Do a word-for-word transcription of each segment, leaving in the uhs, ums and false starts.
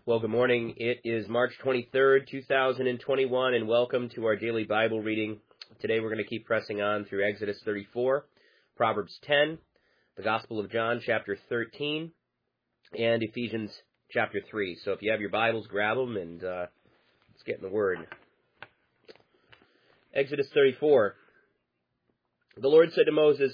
Well, good morning. It is March twenty-third, two thousand twenty-one, and welcome to our daily Bible reading. Today we're going to keep pressing on through Exodus thirty-four, Proverbs ten, the Gospel of John, chapter thirteen, and Ephesians chapter three. So if you have your Bibles, grab them, and uh, let's get in the Word. Exodus thirty-four. The Lord said to Moses,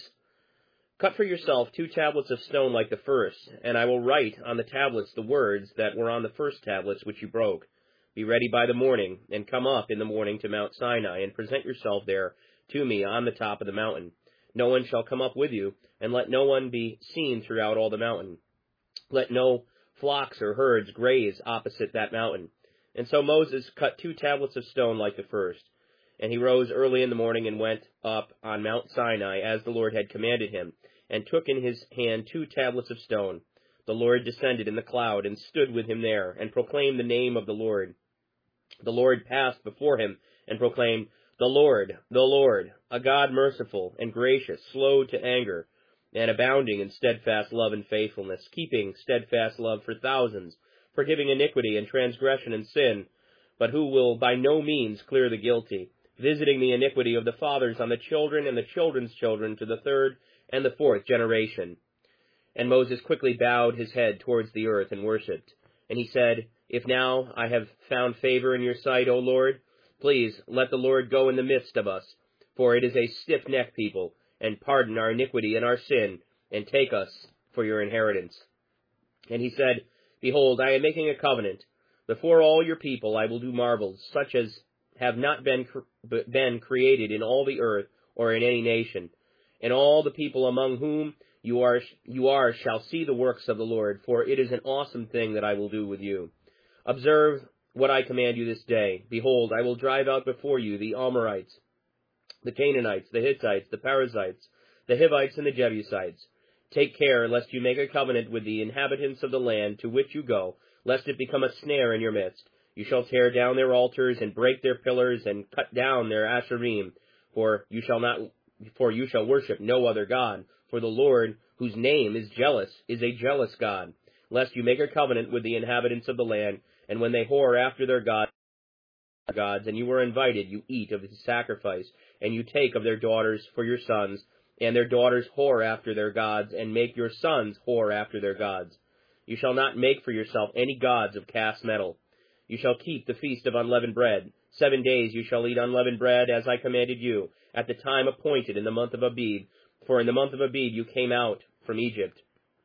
"Cut for yourself two tablets of stone like the first, and I will write on the tablets the words that were on the first tablets which you broke. Be ready by the morning, and come up in the morning to Mount Sinai, and present yourself there to me on the top of the mountain. No one shall come up with you, and let no one be seen throughout all the mountain. Let no flocks or herds graze opposite that mountain." And so Moses cut two tablets of stone like the first. And he rose early in the morning and went up on Mount Sinai, as the Lord had commanded him, and took in his hand two tablets of stone. The Lord descended in the cloud and stood with him there, and proclaimed the name of the Lord. The Lord passed before him and proclaimed, "The Lord, the Lord, a God merciful and gracious, slow to anger, and abounding in steadfast love and faithfulness, keeping steadfast love for thousands, forgiving iniquity and transgression and sin, but who will by no means clear the guilty, visiting the iniquity of the fathers on the children and the children's children to the third and the fourth generation." And Moses quickly bowed his head towards the earth and worshipped. And he said, "If now I have found favor in your sight, O Lord, please let the Lord go in the midst of us, for it is a stiff-necked people, and pardon our iniquity and our sin, and take us for your inheritance." And he said, "Behold, I am making a covenant. Before all your people I will do marvels, such as have not been, been created in all the earth or in any nation. And all the people among whom you are you are shall see the works of the Lord, for it is an awesome thing that I will do with you. Observe what I command you this day. Behold, I will drive out before you the Amorites, the Canaanites, the Hittites, the Perizzites, the Hivites, and the Jebusites. Take care lest you make a covenant with the inhabitants of the land to which you go, lest it become a snare in your midst. You shall tear down their altars and break their pillars and cut down their asherim, for you shall not For you shall worship no other God, for the Lord, whose name is jealous, is a jealous God, lest you make a covenant with the inhabitants of the land, and when they whore after their gods, and you are invited, you eat of his sacrifice, and you take of their daughters for your sons, and their daughters whore after their gods, and make your sons whore after their gods. You shall not make for yourself any gods of cast metal. You shall keep the feast of unleavened bread. Seven days you shall eat unleavened bread, as I commanded you, at the time appointed in the month of Abib, for in the month of Abib you came out from Egypt.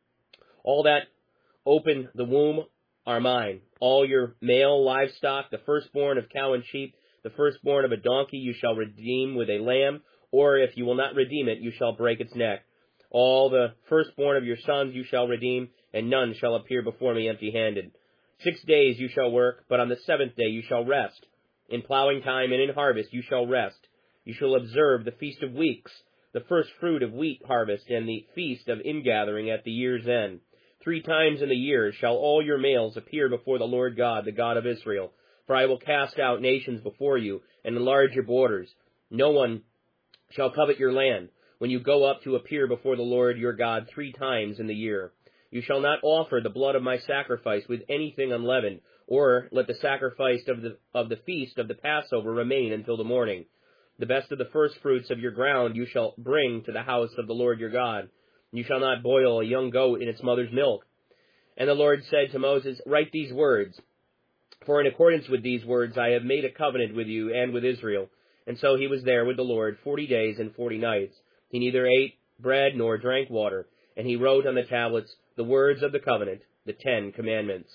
All that open the womb are mine. All your male livestock, the firstborn of cow and sheep, the firstborn of a donkey, you shall redeem with a lamb, or if you will not redeem it, you shall break its neck. All the firstborn of your sons you shall redeem, and none shall appear before me empty-handed. Six days you shall work, but on the seventh day you shall rest. In plowing time and in harvest you shall rest. You shall observe the Feast of Weeks, the first fruit of wheat harvest, and the Feast of Ingathering at the year's end. Three times in the year shall all your males appear before the Lord God, the God of Israel. For I will cast out nations before you, and enlarge your borders. No one shall covet your land, when you go up to appear before the Lord your God three times in the year. You shall not offer the blood of my sacrifice with anything unleavened, or let the sacrifice of the of the feast of the Passover remain until the morning. The best of the first fruits of your ground you shall bring to the house of the Lord your God. You shall not boil a young goat in its mother's milk." And the Lord said to Moses, "Write these words, for in accordance with these words I have made a covenant with you and with Israel." And so he was there with the Lord forty days and forty nights. He neither ate bread nor drank water, and he wrote on the tablets the words of the covenant, the Ten Commandments.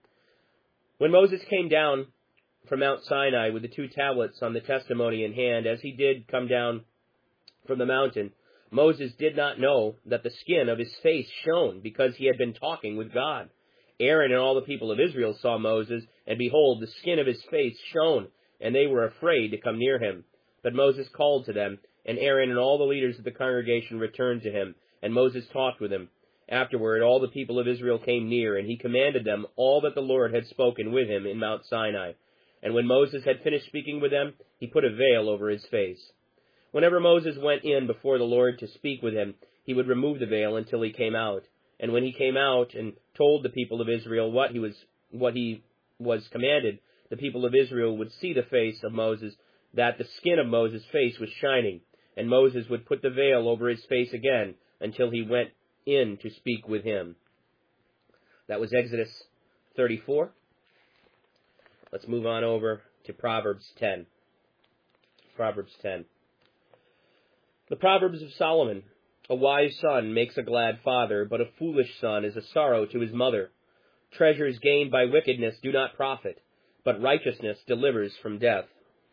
When Moses came down from Mount Sinai with the two tablets on the testimony in hand, as he did come down from the mountain, Moses did not know that the skin of his face shone, because he had been talking with God. Aaron and all the people of Israel saw Moses, and behold, the skin of his face shone, and they were afraid to come near him. But Moses called to them, and Aaron and all the leaders of the congregation returned to him, and Moses talked with him. Afterward, all the people of Israel came near, and he commanded them all that the Lord had spoken with him in Mount Sinai. And when Moses had finished speaking with them, he put a veil over his face. Whenever Moses went in before the Lord to speak with him, he would remove the veil until he came out. And when he came out and told the people of Israel what he was what he was commanded, the people of Israel would see the face of Moses, that the skin of Moses' face was shining, and Moses would put the veil over his face again until he went in to speak with him. That was Exodus thirty-four. Let's move on over to Proverbs ten. Proverbs ten. The Proverbs of Solomon. A wise son makes a glad father, but a foolish son is a sorrow to his mother. Treasures gained by wickedness do not profit, but righteousness delivers from death.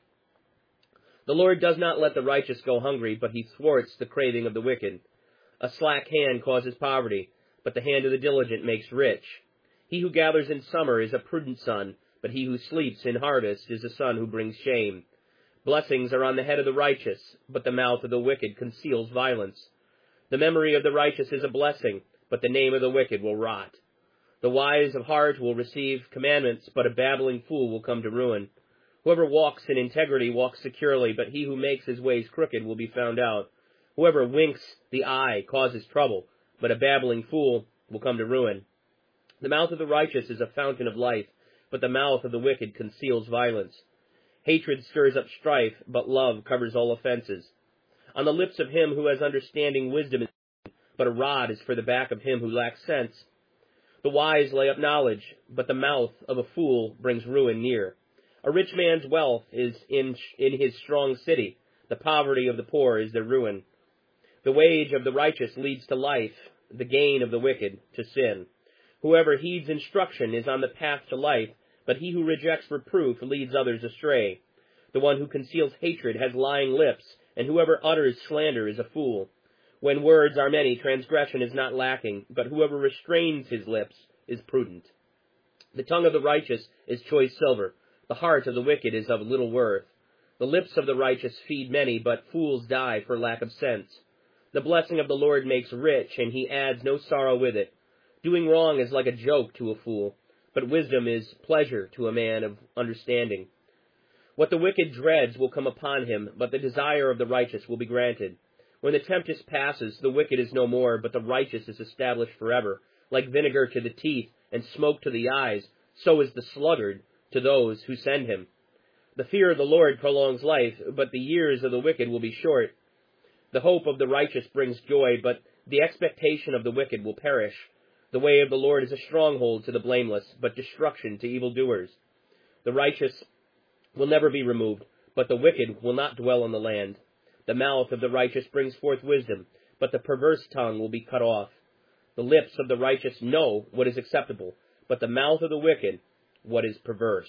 The Lord does not let the righteous go hungry, but he thwarts the craving of the wicked. A slack hand causes poverty, but the hand of the diligent makes rich. He who gathers in summer is a prudent son, but he who sleeps in harvest is a son who brings shame. Blessings are on the head of the righteous, but the mouth of the wicked conceals violence. The memory of the righteous is a blessing, but the name of the wicked will rot. The wise of heart will receive commandments, but a babbling fool will come to ruin. Whoever walks in integrity walks securely, but he who makes his ways crooked will be found out. Whoever winks the eye causes trouble, but a babbling fool will come to ruin. The mouth of the righteous is a fountain of life, but the mouth of the wicked conceals violence. Hatred stirs up strife, but love covers all offenses. On the lips of him who has understanding wisdom is, but a rod is for the back of him who lacks sense. The wise lay up knowledge, but the mouth of a fool brings ruin near. A rich man's wealth is in, in his strong city. The poverty of the poor is their ruin. The wage of the righteous leads to life, the gain of the wicked to sin. Whoever heeds instruction is on the path to life, but he who rejects reproof leads others astray. The one who conceals hatred has lying lips, and whoever utters slander is a fool. When words are many, transgression is not lacking, but whoever restrains his lips is prudent. The tongue of the righteous is choice silver. The heart of the wicked is of little worth. The lips of the righteous feed many, but fools die for lack of sense. The blessing of the Lord makes rich, and he adds no sorrow with it. Doing wrong is like a joke to a fool, but wisdom is pleasure to a man of understanding. What the wicked dreads will come upon him, but the desire of the righteous will be granted. When the tempest passes, the wicked is no more, but the righteous is established forever. Like vinegar to the teeth and smoke to the eyes, so is the sluggard to those who send him. The fear of the Lord prolongs life, but the years of the wicked will be short. The hope of the righteous brings joy, but the expectation of the wicked will perish. The way of the Lord is a stronghold to the blameless, but destruction to evildoers. The righteous will never be removed, but the wicked will not dwell on the land. The mouth of the righteous brings forth wisdom, but the perverse tongue will be cut off. The lips of the righteous know what is acceptable, but the mouth of the wicked what is perverse.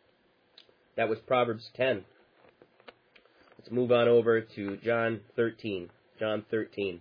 That was Proverbs ten. Let's move on over to John thirteen. John thirteen.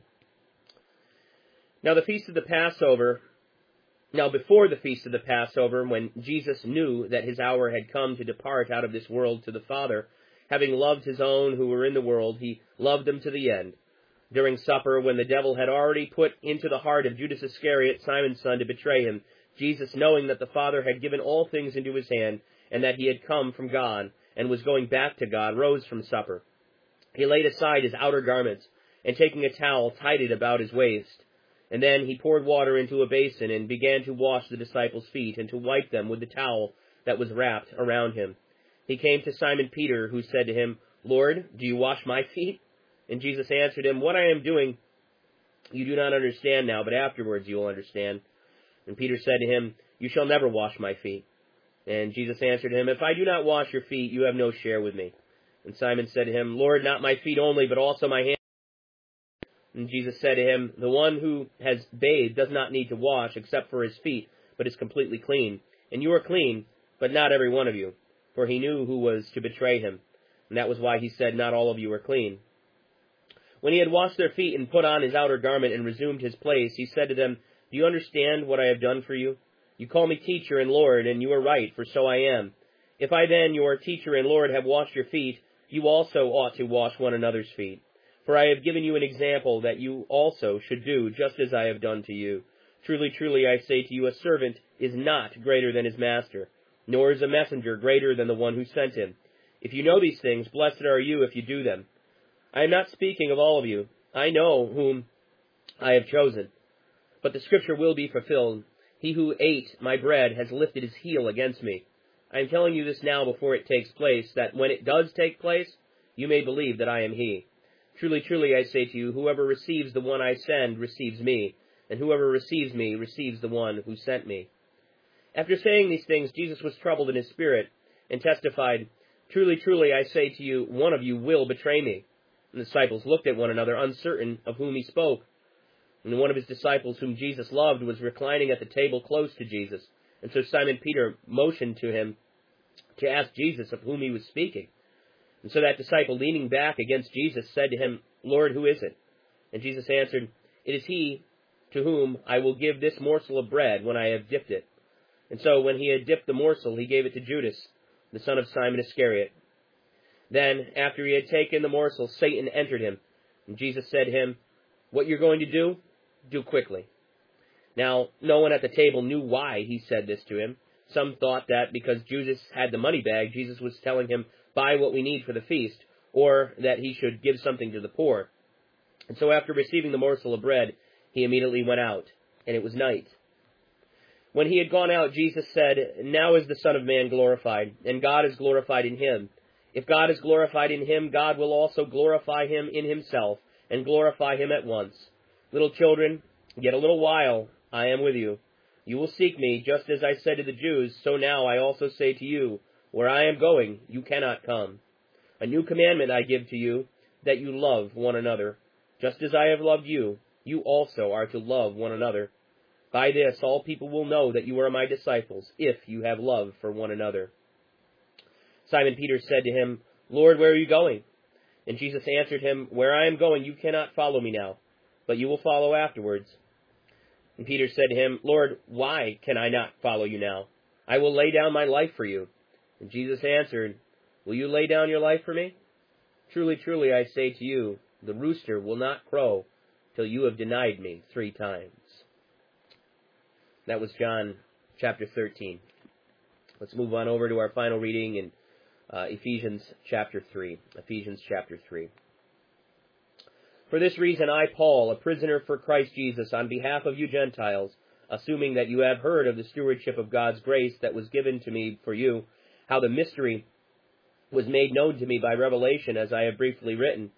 Now the feast of the Passover, now before the feast of the Passover, when Jesus knew that his hour had come to depart out of this world to the Father, having loved his own who were in the world, he loved them to the end. During supper, when the devil had already put into the heart of Judas Iscariot, Simon's son, to betray him, Jesus, knowing that the Father had given all things into his hand, and that he had come from God, and was going back to God, rose from supper. He laid aside his outer garments, and taking a towel, tied it about his waist. And then he poured water into a basin, and began to wash the disciples' feet, and to wipe them with the towel that was wrapped around him. He came to Simon Peter, who said to him, Lord, do you wash my feet? And Jesus answered him, What I am doing you do not understand now, but afterwards you will understand. And Peter said to him, You shall never wash my feet. And Jesus answered him, If I do not wash your feet, you have no share with me. And Simon said to him, Lord, not my feet only, but also my hands. And Jesus said to him, The one who has bathed does not need to wash except for his feet, but is completely clean. And you are clean, but not every one of you. For he knew who was to betray him. And that was why he said, Not all of you are clean. When he had washed their feet and put on his outer garment and resumed his place, he said to them, Do you understand what I have done for you? You call me teacher and Lord, and you are right, for so I am. If I then, your teacher and Lord, have washed your feet, you also ought to wash one another's feet. For I have given you an example that you also should do, just as I have done to you. Truly, truly, I say to you, a servant is not greater than his master, nor is a messenger greater than the one who sent him. If you know these things, blessed are you if you do them. I am not speaking of all of you. I know whom I have chosen. But the scripture will be fulfilled. He He who ate my bread has lifted his heel against me. I am telling you this now before it takes place, that when it does take place, you may believe that I am he. Truly, truly, I say to you, whoever receives the one I send receives me, and whoever receives me receives the one who sent me." After saying these things, Jesus was troubled in his spirit, and testified, "Truly, truly, I say to you, one of you will betray me." And the disciples looked at one another, uncertain of whom he spoke. And one of his disciples, whom Jesus loved, was reclining at the table close to Jesus. And so Simon Peter motioned to him to ask Jesus of whom he was speaking. And so that disciple, leaning back against Jesus, said to him, "Lord, who is it?" And Jesus answered, "It is he to whom I will give this morsel of bread when I have dipped it." And so when he had dipped the morsel, he gave it to Judas, the son of Simon Iscariot. Then, after he had taken the morsel, Satan entered him. And Jesus said to him, "What you're going to do, do quickly." Now, no one at the table knew why he said this to him. Some thought that because Judas had the money bag, Jesus was telling him, "Buy what we need for the feast," or that he should give something to the poor. And so after receiving the morsel of bread, he immediately went out, and it was night. When he had gone out, Jesus said, "Now is the Son of Man glorified, and God is glorified in him. If God is glorified in him, God will also glorify him in himself, and glorify him at once. Little children, yet a little while I am with you. You will seek me, just as I said to the Jews, so now I also say to you, where I am going, you cannot come. A new commandment I give to you, that you love one another. Just as I have loved you, you also are to love one another. By this all people will know that you are my disciples, if you have love for one another." Simon Peter said to him, "Lord, where are you going?" And Jesus answered him, "Where I am going you cannot follow me now, but you will follow afterwards." And Peter said to him, "Lord, why can I not follow you now? I will lay down my life for you." And Jesus answered, "Will you lay down your life for me? Truly, truly, I say to you, the rooster will not crow till you have denied me three times." That was John chapter thirteen. Let's move on over to our final reading in uh, Ephesians chapter three. Ephesians chapter three. "For this reason I, Paul, a prisoner for Christ Jesus, on behalf of you Gentiles, assuming that you have heard of the stewardship of God's grace that was given to me for you, how the mystery was made known to me by revelation, as I have briefly written.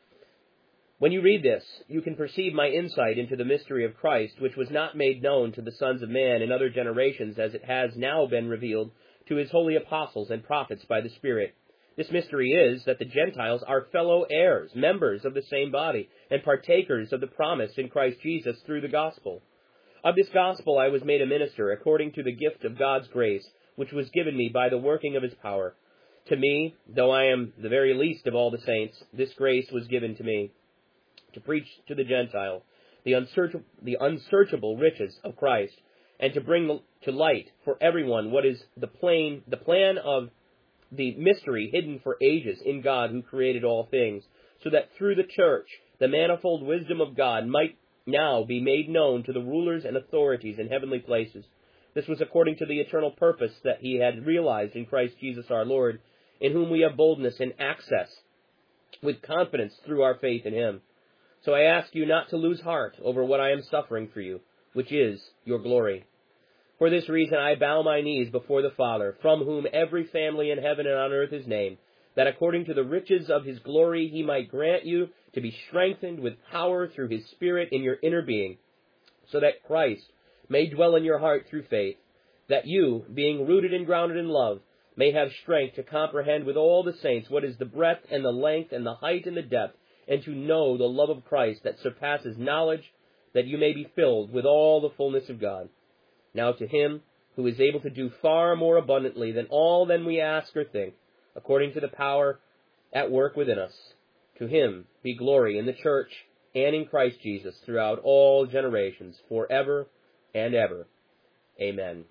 When you read this, you can perceive my insight into the mystery of Christ, which was not made known to the sons of man in other generations, as it has now been revealed to his holy apostles and prophets by the Spirit. This mystery is that the Gentiles are fellow heirs, members of the same body, and partakers of the promise in Christ Jesus through the gospel. Of this gospel I was made a minister, according to the gift of God's grace, which was given me by the working of his power. To me, though I am the very least of all the saints, this grace was given to me, to preach to the Gentile the unsearchable, the unsearchable riches of Christ, and to bring to light for everyone what is the plain, the plan of the mystery hidden for ages in God who created all things, so that through the church the manifold wisdom of God might now be made known to the rulers and authorities in heavenly places. This was according to the eternal purpose that he had realized in Christ Jesus our Lord, in whom we have boldness and access with confidence through our faith in him. So I ask you not to lose heart over what I am suffering for you, which is your glory. For this reason I bow my knees before the Father, from whom every family in heaven and on earth is named, that according to the riches of his glory he might grant you to be strengthened with power through his Spirit in your inner being, so that Christ may dwell in your heart through faith, that you, being rooted and grounded in love, may have strength to comprehend with all the saints what is the breadth and the length and the height and the depth, and to know the love of Christ that surpasses knowledge, that you may be filled with all the fullness of God. Now to him who is able to do far more abundantly than all that we ask or think, according to the power at work within us, to him be glory in the church and in Christ Jesus throughout all generations, forever and ever. Amen.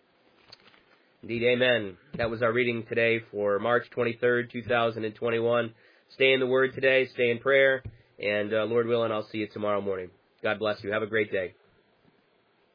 Indeed, amen. That was our reading today for March twenty-third, two thousand twenty-one. Stay in the Word today, stay in prayer, and uh, Lord willing, I'll see you tomorrow morning. God bless you. Have a great day.